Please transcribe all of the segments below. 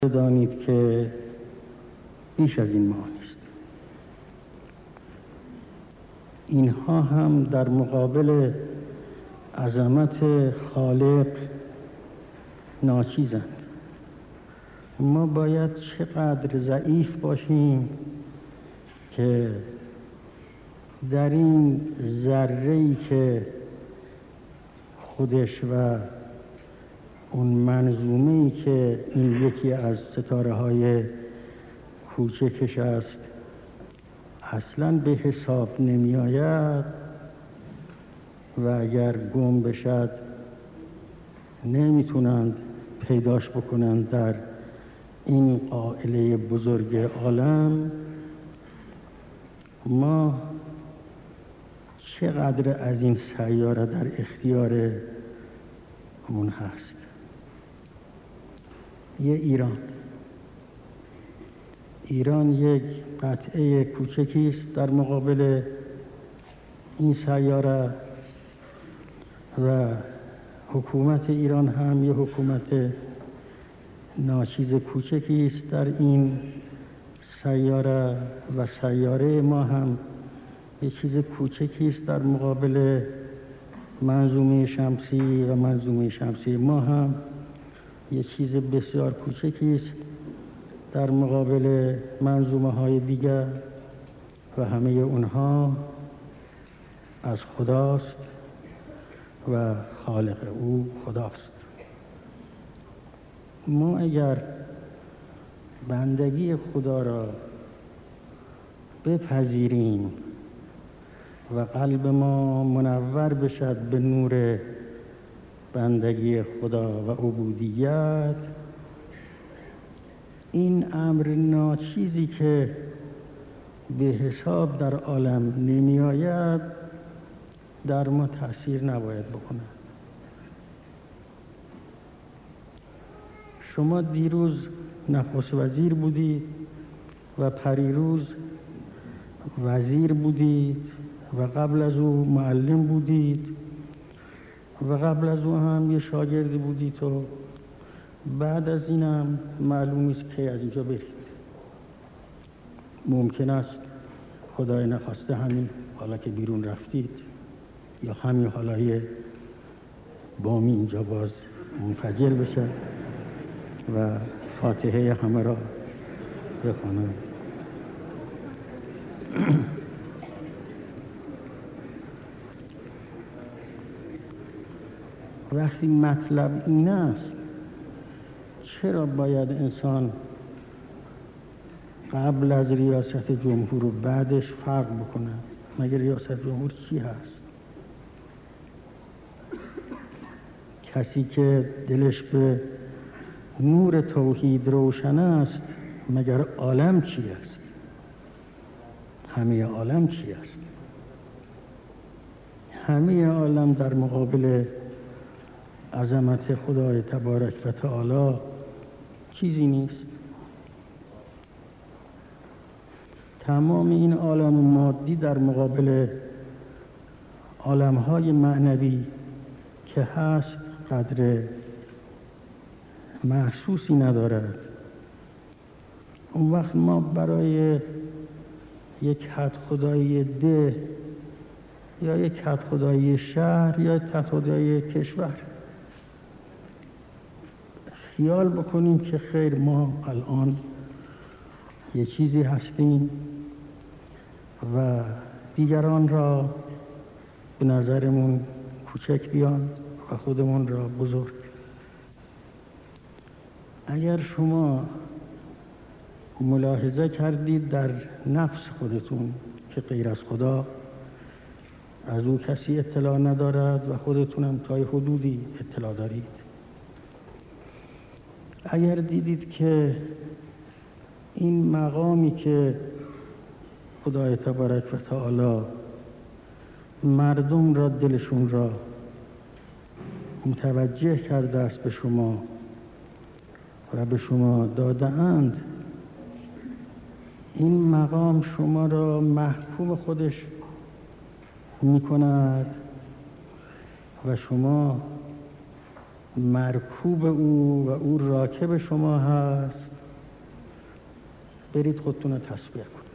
بدانید که بیش از این معانی است. اینها هم در مقابل عظمت خالق ناچیزند. ما باید چقدر ضعیف باشیم که در این ذره‌ای که خودش و اون منظومه‌ای که این یکی از ستاره‌های کوچکش است اصلاً به حساب نمی آید و اگر گم بشد نمیتونند پیداش بکنند در این قائله بزرگ عالم. ما چقدر از این سیاره در اختیار اون هست. ایران یک قطعه کوچکی است در مقابل این سیاره و حکومت ایران هم یک حکومت ناچیز کوچکی است در این سیاره و سیاره ما هم یک چیز کوچکی است در مقابل منظومه شمسی و منظومه شمسی ما هم یک چیز بسیار کوچکی است در مقابل منظومه های دیگر و همه اونها از خداست و خالق او خداست. ما اگر بندگی خدا را بپذیریم و قلب ما منور بشد به نور بندگی خدا و عبودیت، این امر ناچیزی که به حساب در عالم نمی آید در ما تأثیر نباید بکنه. شما دیروز نخست وزیر بودید و پریروز وزیر بودید و قبل از او معلم بودید و قبل از او هم یه شاگردی بودید و بعد از اینم معلوم نیست که از اینجا برید. ممکن است خدای نخواسته همین حالا که بیرون رفتید یا همین حالای بامی اینجا باز منفجر بشه و فاتحه همه را بخوانند. وقتی مطلب این است چرا باید انسان قبل از ریاست جمهور و بعدش فرق بکنه؟ مگر ریاست جمهور چی هست؟ کسی که دلش به نور توحید روشن است مگر عالم چی است؟ همه عالم چی است؟ همه عالم در مقابل عظمت خدای تبارک و تعالی چیزی نیست. تمام این عالم مادی در مقابل عالم‌های معنوی که هست قدر محسوسی ندارد. اون وقت ما برای یک حد خدایی ده یا یک حد خدایی شهر یا یک حد خدایی کشور خیال بکنیم که خیر ما الان یه چیزی هستیم و دیگران را به نظرمون کوچک بیان و خودمون را بزرگ. اگر شما ملاحظه کردید در نفس خودتون که غیر از خدا از او کسی اطلاع ندارد و خودتونم تا حدودی اطلاع دارید، اگر دیدید که این مقامی که خدای تبارک و تعالی مردم را دلشون را متوجه کرده است به شما و به شما داده اند، این مقام شما را محکوم خودش می کند و شما مرکوب او و او راکب شما هست برید خودتون رو تسبیح کنید.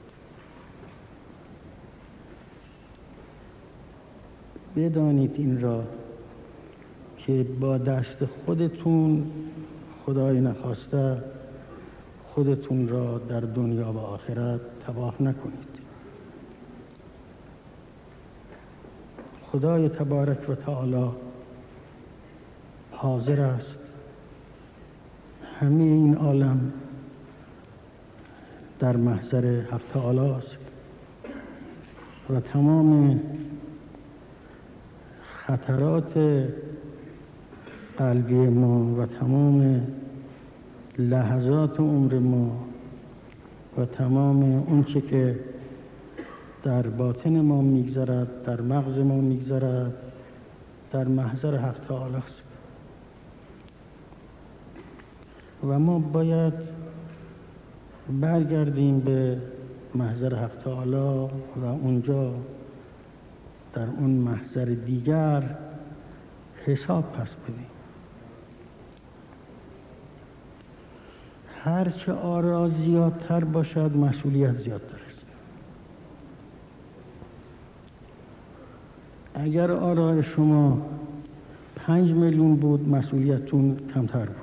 بدانید این را که با دست خودتون خدای نخواسته خودتون را در دنیا و آخرت تباه نکنید. خدای تبارک و تعالی حاضر است همه این عالم در محضر حق تعالی است و تمام خطرات قلبی ما و تمام لحظات عمر ما و تمام اونچه که در باطن ما میگذرد، در مغز ما میگذرد، در محضر حق تعالی است و ما باید برگردیم به محضر حق تعالی و اونجا در اون محضر دیگر حساب پس بدیم. هرچه آرا زیادتر باشد مسئولیت زیادتر است. اگر آرای شما 5 میلیون بود مسئولیتتون کمتر بود.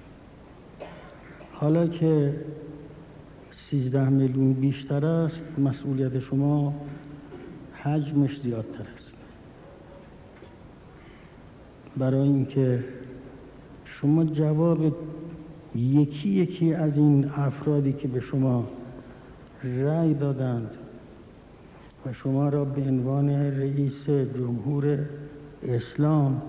حالا که 13 میلیون بیشتر است مسئولیت شما حجمش زیادتر است. برای اینکه شما جواب یکی یکی از این افرادی که به شما رأی دادند و شما را به عنوان رئیس جمهور اسلام،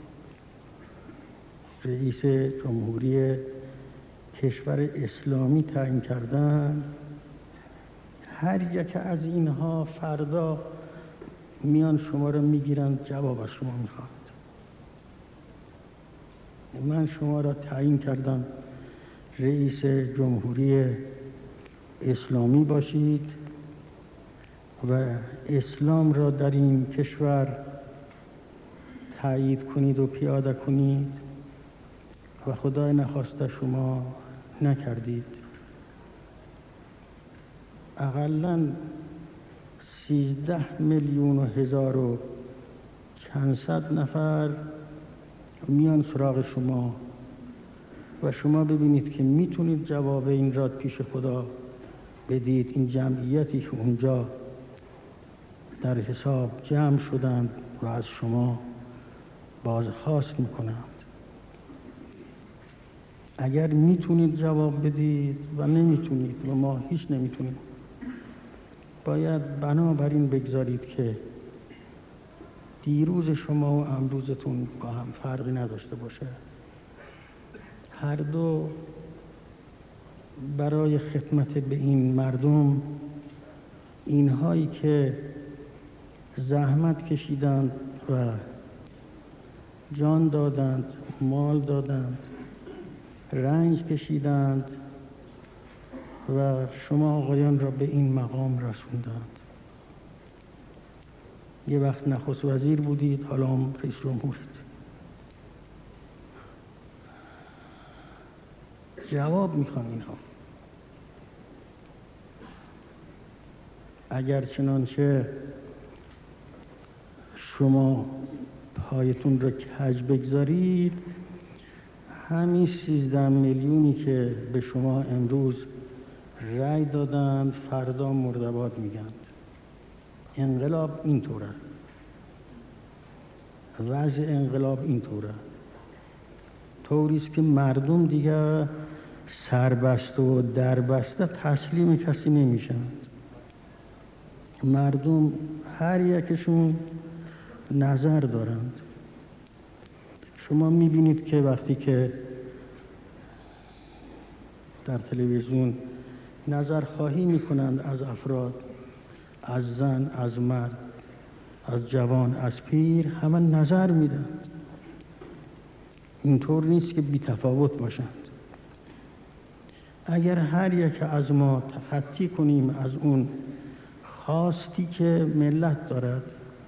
رئیس جمهوری کشور اسلامی تعیین کردند، هر یک از اینها فردا میان شما را میگیرند جواب از شما میخواد. من شما را تعیین کردم رئیس جمهوری اسلامی باشید و اسلام را در این کشور تایید کنید و پیاده کنید و خدای نخواسته شما نکردید. اقلاً 13 میلیون و 1400 نفر میان سراغ شما و شما ببینید که میتونید جواب این را پیش خدا بدید. این جمعیتی که اونجا در حساب جمع شدند و از شما بازخواست میکنند. اگر میتونید جواب بدید و نمیتونید و ما هیچ نمیتونیم، باید بنابراین بگذارید که دیروز شما و امروزتون با هم فرقی نداشته باشه. هر دو برای خدمت به این مردم، اینهایی که زحمت کشیدند و جان دادند، مال دادند، رنج کشیدند و شما آقایان را به این مقام رسوندند. یه وقت نخست وزیر بودید، حالا هم رئیس جمهورید. جواب میخوان اینها. اگر چنانچه شما پایتون را کج بگذارید، همین 13 میلیونی که به شما امروز رأی دادند فردا مردباد میگند. انقلاب اینطوره، وضع انقلاب اینطوره، طوریست که مردم دیگه سربسته و دربسته تسلیم کسی نمیشن. مردم هر یکشون نظر دارند. شما میبینید که وقتی که در تلویزیون نظر خواهی میکنند از افراد، از زن، از مرد، از جوان، از پیر، همه نظر میدند. اینطور نیست که بی تفاوت باشند. اگر هر یک از ما تخطی کنیم از اون خواستی که ملت دارد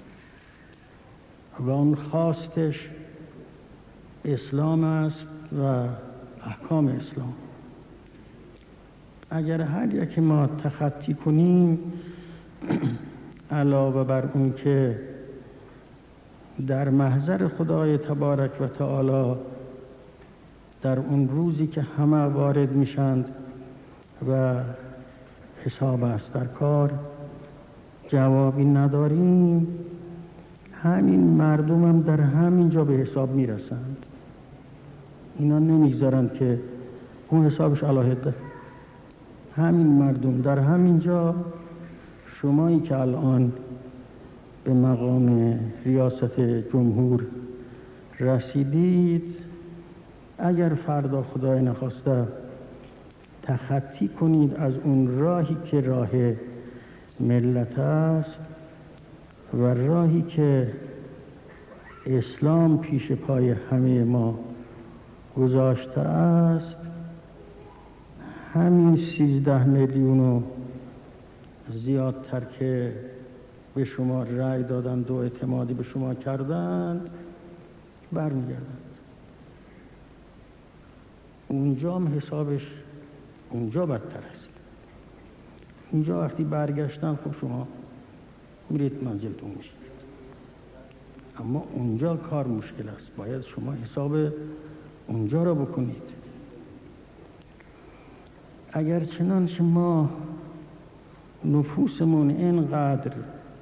و اون خواستش اسلام است و احکام اسلام، اگر هر یک ما تخطی کنیم، علاوه بر اون که در محضر خدای تبارک و تعالی در اون روزی که همه وارد میشند و حساب است در کار جوابی نداریم، همین مردم هم در همین جا به حساب میرسند. اینا نمیگذارند که اون حسابش علاهده. همین مردم در همین جا، شمایی که الان به مقام ریاست جمهور رسیدید، اگر فردا خدای نخواسته تخطی کنید از اون راهی که راه ملت است و راهی که اسلام پیش پای همه ما گذاشته است، همین 13 میلیون و زیادتر که به شما رأی دادند و اعتمادی به شما کردند برمیگردند. اونجا هم حسابش اونجا بدتر است. اونجا وقتی برگشتن خب شما میرید منزلتون میشید، اما اونجا کار مشکل است. باید شما حساب اونجا را بکنید. اگر چنانچه ما نفوسمون اینقدر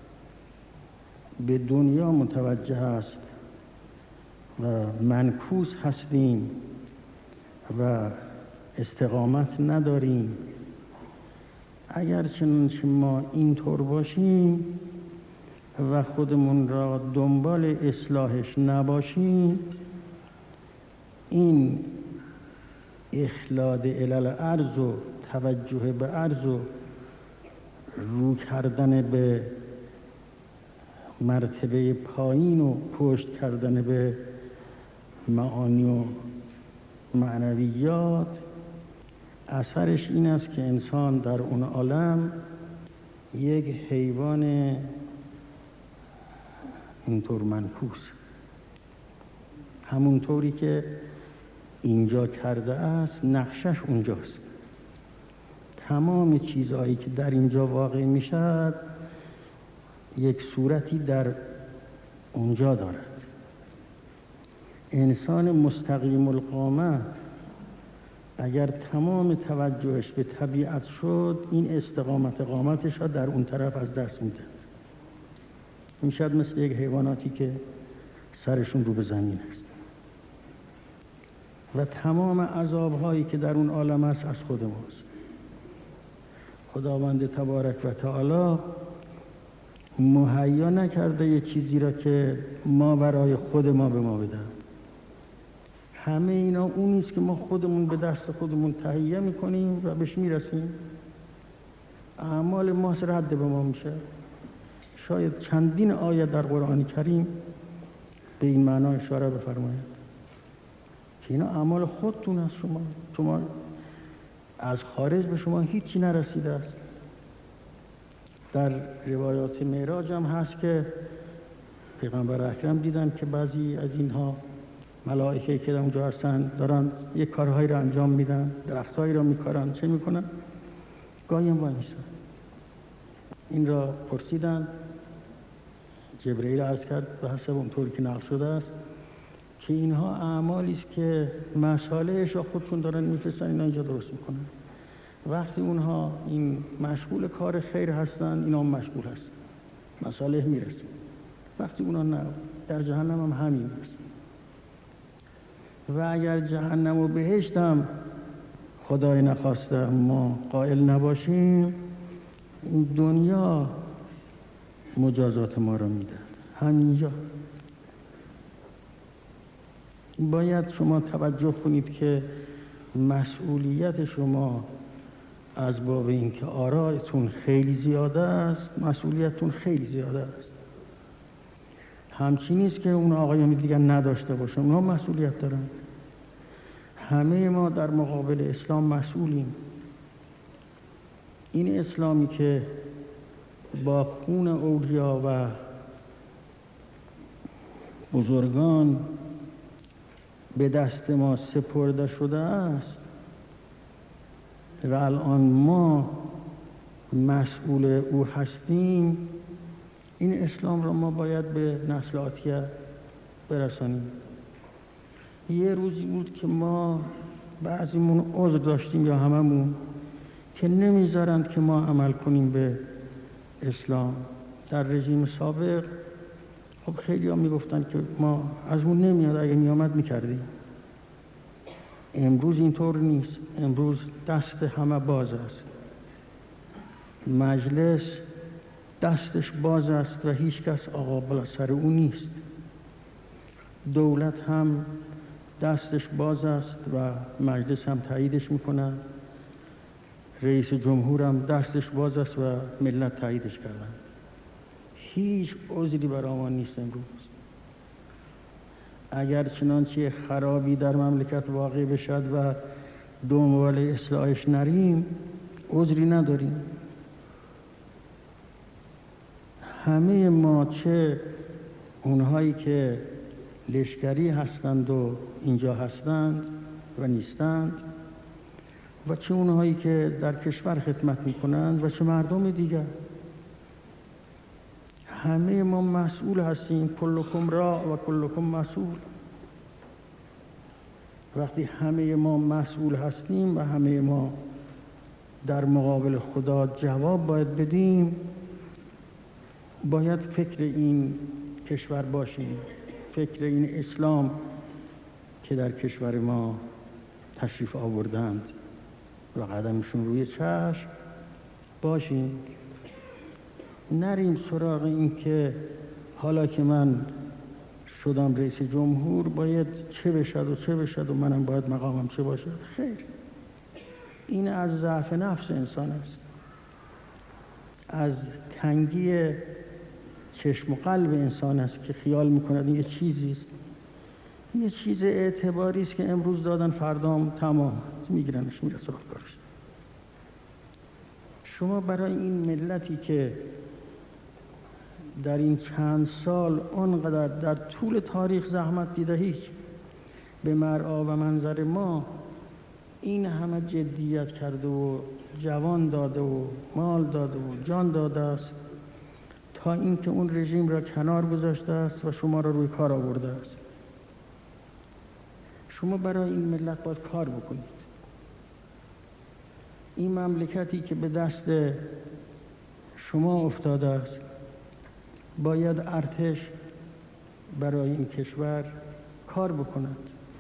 به دنیا متوجه است و منکوس هستیم و استقامت نداریم، اگر چنانچه ما اینطور باشیم و خودمون را دنبال اصلاحش نباشیم، این اخلاد علل ارض و توجه به ارض و رو کردن به مرتبه پایین و پشت کردن به معانی و معنویات، اثرش این است که انسان در اون عالم یک حیوان اینطور منکوس، همونطوری که اینجا کرده است نقشش اونجاست. تمام چیزهایی که در اینجا واقع میشد یک صورتی در اونجا دارد. انسان مستقیم القامت اگر تمام توجهش به طبیعت شد، این استقامت قامتش را در اون طرف از دست میدهد. میشد مثل یک حیواناتی که سرشون رو به زمین است و تمام عذابهایی که در اون عالم است از خود ماست. خداوند تبارک و تعالی مهیا نکرده یه چیزی را که ما برای خود ما به ما بدهد. همه اینا اون نیست که ما خودمون به دست خودمون تهیه میکنیم و بهش میرسیم. اعمال ما رد به ما میشه. شاید چندین آیه در قرآن کریم به این معنا اشاره بفرماید که اینا اعمال خودتون است. شما از خارج به شما هیچی نرسیده است. در روایات معراج هم هست که پیغمبر اکرم دیدن که بعضی از اینها ملائکه که اونجا هستن دارن یک کارهایی را انجام میدن، درختهایی را میکارن، چه میکنن؟ گاهی هم وای میستن. این را پرسیدن، جبرئیل عرض کرد به حسب اونطوری که نقل شده است که اینها اعمالی است که مصالحش را خودشون دارن میفرستن، اینا اینجا درست میکنن. وقتی اونها این مشغول کار خیر هستن، اینا هم مشغول هستن، مصالح میرسن. وقتی اونا نه، در جهنم هم همین هست. و اگر جهنم و بهشت هم خدای نخواسته ما قائل نباشیم، این دنیا مجازات ما را میدهد. همینجا باید شما توجه کنید که مسئولیت شما از باب اینکه آرایتون خیلی زیاده است، مسئولیتتون خیلی زیاده است. همچین نیست که اون آقایان دیگر نداشته باشن، اونا مسئولیت دارن. همه ما در مقابل اسلام مسئولیم. این اسلامی که با خون اولیا و بزرگان به دست ما سپرده شده است، و الان ما مسئول او هستیم، این اسلام را ما باید به نسل آتیه برسانیم. یه روزی بود که ما بعضیمون عذر داشتیم یا هممون که نمیذارند که ما عمل کنیم به اسلام. در رژیم سابق خب خیلی ها میگفتن که ما از اون نمیاد، اگه میامد میکردیم. امروز اینطور نیست. امروز دست همه باز است. مجلس دستش باز است و هیچ کس آقا بالا سر او نیست. دولت هم دستش باز است و مجلس هم تاییدش میکنه. رئیس جمهور هم دستش باز است و ملت تاییدش کردن. هیچ عذری برای ما نیست امروز. اگر چنانچه خرابی در مملکت واقع بشد و دنبال اصلاحش نریم، عذری نداریم. همه ما، چه اونهایی که لشکری هستند و اینجا هستند و نیستند و چه اونهایی که در کشور خدمت میکنند و چه مردم دیگر، همه ما مسئول هستیم. کلکم راع و کلکم مسئول. وقتی همه ما مسئول هستیم و همه ما در مقابل خدا جواب باید بدیم، باید فکر این کشور باشیم، فکر این اسلام که در کشور ما تشریف آوردند و قدمشون روی چشم باشیم. نریم سراغ این که حالا که من شدم رئیس جمهور باید چه بشد و چه بشد و منم باید مقامم چه باشد. خیر، این از ضعف نفس انسان است، از تنگی چشم و قلب انسان است که خیال میکند یه چیزی است، یه چیز اعتباری است که امروز دادن فردام تمام میگیرنش، میره سراغ کارش. شما برای این ملتی که در این چند سال آنقدر در طول تاریخ زحمت دیده، هیچ به مرعا و منظر ما این همه جدیت کرده و جوان داده و مال داده و جان داده است تا اینکه اون رژیم را کنار گذاشته است و شما را روی کار آورده است. شما برای این ملت باید کار بکنید. این مملکتی که به دست شما افتاده است، باید ارتش برای این کشور کار بکند،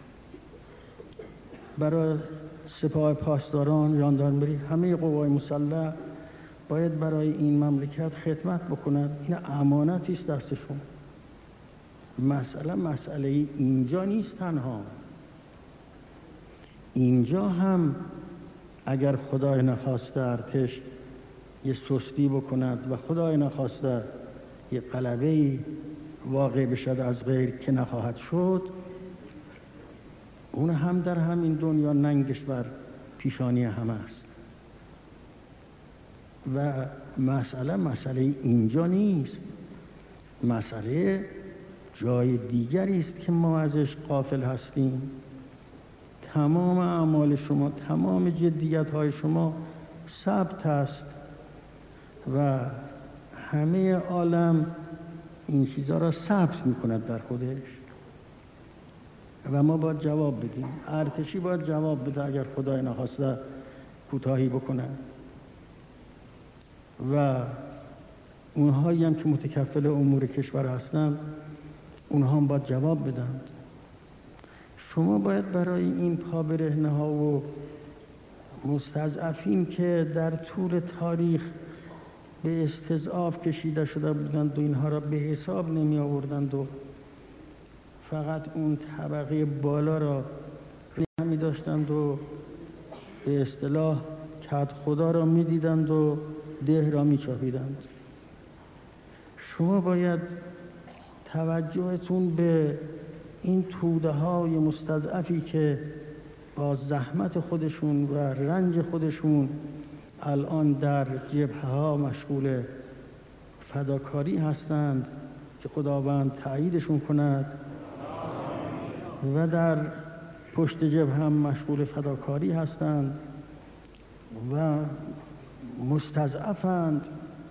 برای سپاه پاسداران، ژاندارمری، همه قوای مسلح باید برای این مملکت خدمت بکند. این امانتی است دستشون. مسئله اینجا نیست تنها. اینجا هم اگر خدای نخواسته ارتش یه سستی بکند و خدای نخواسته یه غلبه‌ای واقع بشد از غیر که نخواهد شد، اون هم در همین دنیا ننگش بر پیشانی همه است. و مسئله اینجا نیست. مسئله جای دیگری است که ما ازش غافل هستیم. تمام اعمال شما، تمام جدیت‌های شما ثبت است و همه عالم این چیزها را ثبت می‌کند در خودش و ما باید جواب بدیم. ارتشی باید جواب بده اگر خدای نخواسته کوتاهی بکنه و اونهایی هم که متکفل امور کشور هستند اونها هم باید جواب بدند. شما باید برای این پابرهنه‌ها و مستضعفین که در طول تاریخ به استضعاف کشیده شده بودند و اینها را به حساب نمی آوردند و فقط اون طبقه بالا را نمی داشتند و به اصطلاح کد خدا را می دیدند و ده را می چاپیدند. شما باید توجهتون به این توده های مستضعفی که با زحمت خودشون و رنج خودشون الان در جبهه ها مشغول فداکاری هستند که خداوند تأییدشون کند و در پشت جبهه هم مشغول فداکاری هستند و مستضعفند،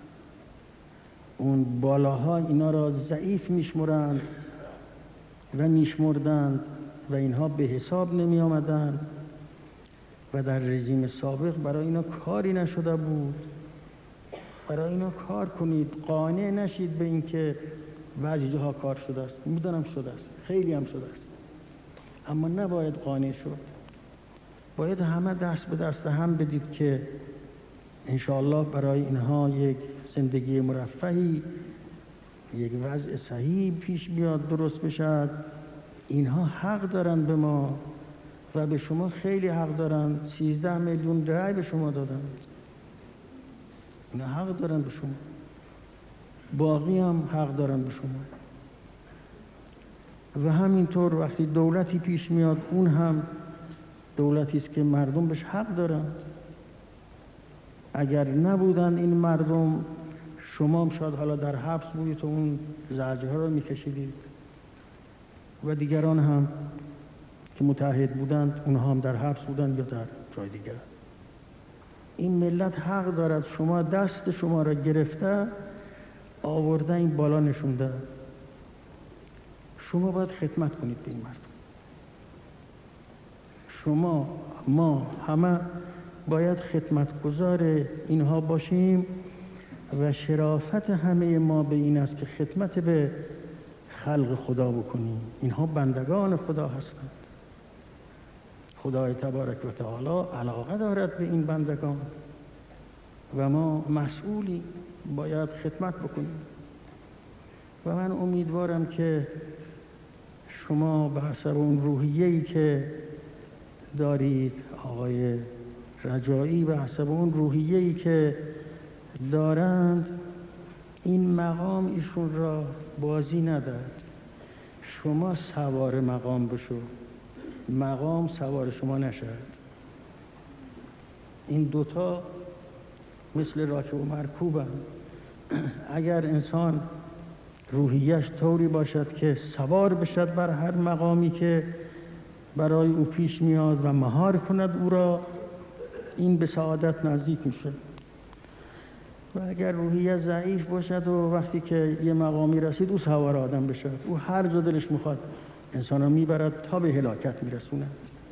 اون بالاها اینا را ضعیف میشمرند و میشمردند و اینها به حساب نمی آمدند و در رژیم سابق برای اینا کاری نشده بود. برای اینا کار کنید، قانع نشید به اینکه بعضی جاها کار شده است. میدونم شده است، خیلی هم شده است، اما نباید قانع شد. باید همه دست به دست هم بدید که انشاءالله برای اینها یک زندگی مرفهی، یک وضع صحیح پیش بیاد، درست بشد. اینها حق دارن به ما و به شما خیلی حق دارن. 13 میلیون رأی به شما دادن، اینا حق دارن به شما، باقی هم حق دارن به شما. و همینطور وقتی دولتی پیش میاد، اون هم دولتی است که مردم بهش حق دارن. اگر نبودن این مردم، شما هم شاید حالا در حبس بودید و اون زجرها رو میکشیدید و دیگران هم که متحد بودند اونها هم در حبس بودند یا در جای دیگر. این ملت حق دارد. شما دست شما را گرفته آورده این بالا نشونده، شما باید خدمت کنید به این مردم. شما، ما همه باید خدمتگزار اینها باشیم و شرافت همه ما به این است که خدمت به خلق خدا بکنیم. اینها بندگان خدا هستند. خدای تبارک و تعالی علاقه دارد به این بندگان و ما مسئولی باید خدمت بکنیم. و من امیدوارم که شما به حسب اون روحیه‌ای که دارید، آقای رجایی به حسب اون روحیه‌ای که دارند، این مقام ایشون را بازی نداد. شما سوار مقام بشو، مقام سوار شما نشد. این دوتا مثل راکب و مرکوبند. اگر انسان روحیش طوری باشد که سوار بشد بر هر مقامی که برای او پیش میاد و مهار کند او را، این به سعادت نزدیک میشه. و اگر روحیه ضعیف باشد و وقتی که یه مقامی رسید او سوار آدم بشد، او هر جا دلش میخواد انسان را میبرد تا به هلاکت میرسوند.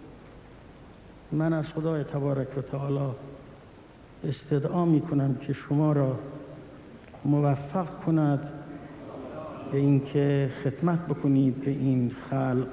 من از خدای تبارک و تعالی استدعا میکنم که شما را موفق کند به اینکه خدمت بکنید به این خلق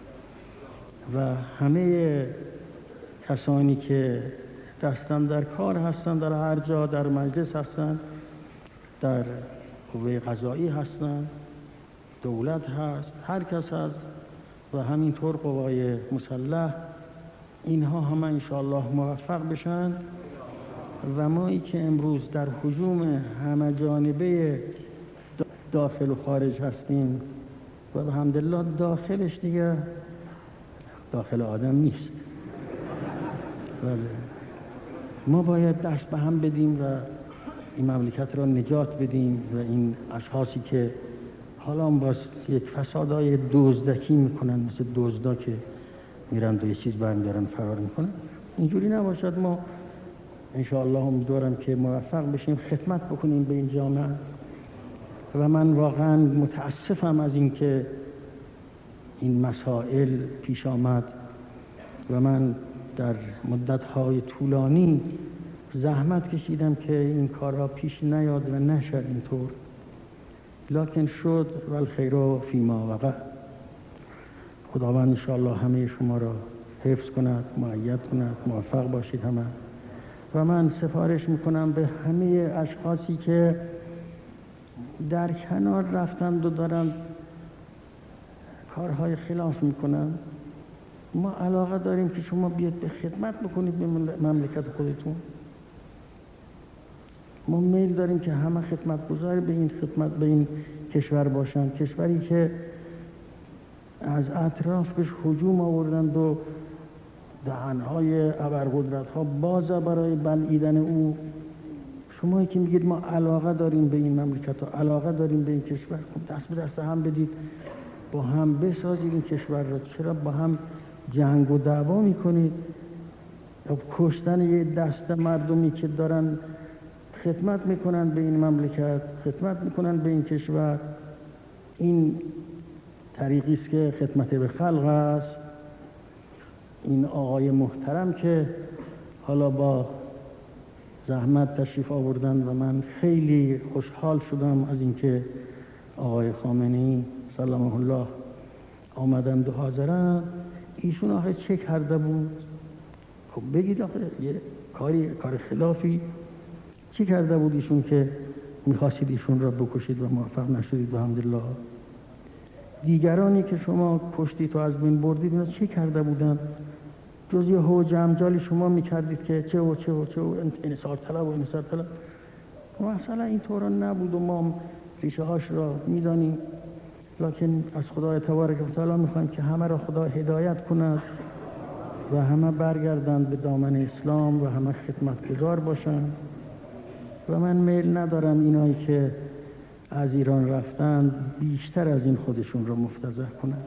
و همه کسانی که دستن در کار هستند، در هر جا، در مجلس هستند، در قوه قضایی هستند، دولت هست، هر کس هست و همینطور قوای مسلح، اینها همه انشاءالله موفق بشن و مایی که امروز در هجوم همه جانبه داخل و خارج هستیم و الحمدلله داخلش دیگه داخل آدم نیست، بله، ما باید دست به هم بدیم و این مملکت را نجات بدیم و این اشخاصی که حالا باز یک فسادهای دزدکی میکنن، مثل دزدا که میرن و یه چیز برمیدارن فرار میکنن، اینجوری نباشد. ما انشاءالله امیدوارم که موفق بشیم خدمت بکنیم به این جامعه و من واقعا متاسفم از اینکه این مسائل پیش آمد و من در مدت‌های طولانی زحمت کشیدم که این کارها پیش نیاد و نشد اینطور، لکن شد و الخیر فیما وقع. خداوند انشاءالله همه شما را حفظ کند، مؤید کند، موفق باشید همه. و من سفارش میکنم به همه اشخاصی که در کنار رفتند و دارند کارهای خلاف میکنند، ما علاقه داریم که شما بیاد به خدمت بکنید به مملکت خودتون. ما میل داریم که همه خدمتگزار به این خدمت به این کشور باشن، کشوری که از اطراف بهش هجوم آوردند و دهنهای ابرقدرت‌ها باز برای بلعیدن او. شمایی که میگید ما علاقه داریم به این مملکت و علاقه داریم به این کشور، خب دست به دست هم بدید، با هم بسازید این کشور را. چرا با هم جنگ و دعوا میکنید؟ کشتن یه دست مردمی که دارن خدمت میکنن به این مملکت، خدمت میکنن به این کشور، این طریقی است که خدمت به خلق است. این آقای محترم که حالا با زحمت تشریف آوردن و من خیلی خوشحال شدم از اینکه آقای خامنه‌ای سلام الله آمدند و حاضرند. ایشون آخه چه کرده بود؟ خب بگید آخه یه کار خلافی چی کرده بود ایشون که میخواستید ایشون را بکشید و موفق نشدید؟ الحمدلله. دیگرانی که شما کشتید و از بین بردید اینا چی کرده بودن؟ جز یه هو جمجالی شما میکردید که چه و انصار طلب. مثلا این طورا نبود و ما ریشه هاش را میدانیم، لکن از خدای تبارک و تعالی میخوایم که همه را خدا هدایت کند و همه برگردند به دامن اسلام و همه خدمتگزار باشند. و من میل ندارم اینایی که از ایران رفتند بیشتر از این خودشون را مفتضح کنند.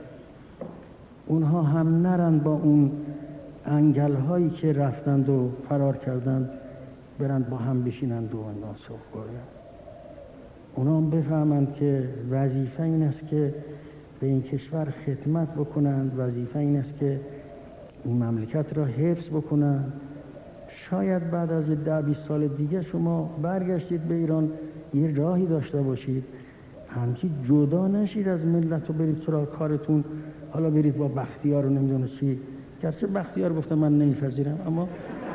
اونها هم نرن با اون انگل هایی که رفتند و فرار کردند برند با هم بشینند و اندان صحبت کنند. اونا هم بفهمند که وظیفه این است که به این کشور خدمت بکنند، وظیفه این است که این مملکت را حفظ بکنند. شاید بعد از 10-20 سال دیگه شما برگشتید به ایران یه راهی داشته باشید، همچی جدا نشید از ملت و برید سراغ کارتون. حالا برید با بختیار و نمیدونه چی، گرچه بختیار گفته من نمیپذیرم، اما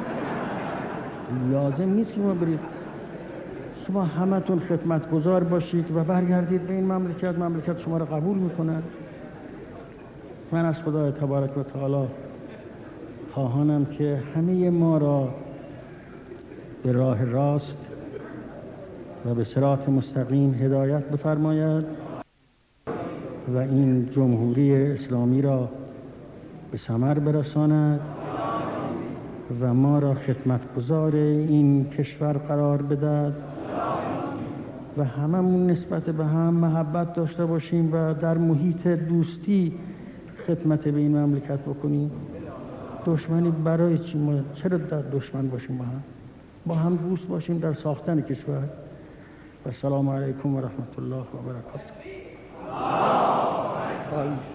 لازم نیست شما برید. شما همتون خدمتگزار باشید و برگردید به این مملکت شما را قبول میکنه. من از خدای تبارک و تعالی خواهانم که همه ما را به راه راست و به صراط مستقیم هدایت بفرماید و این جمهوری اسلامی را به ثمر برساند و ما را خدمتگزار این کشور قرار بدهد و هممون نسبت به هم محبت داشته باشیم و در محیط دوستی خدمت به این مملکت بکنیم. دشمنی برای چی؟ ما چرا دشمن باشیم؟ با هم دوست باشیم در ساختن کشور. و السلام علیکم و رحمت الله و برکاته.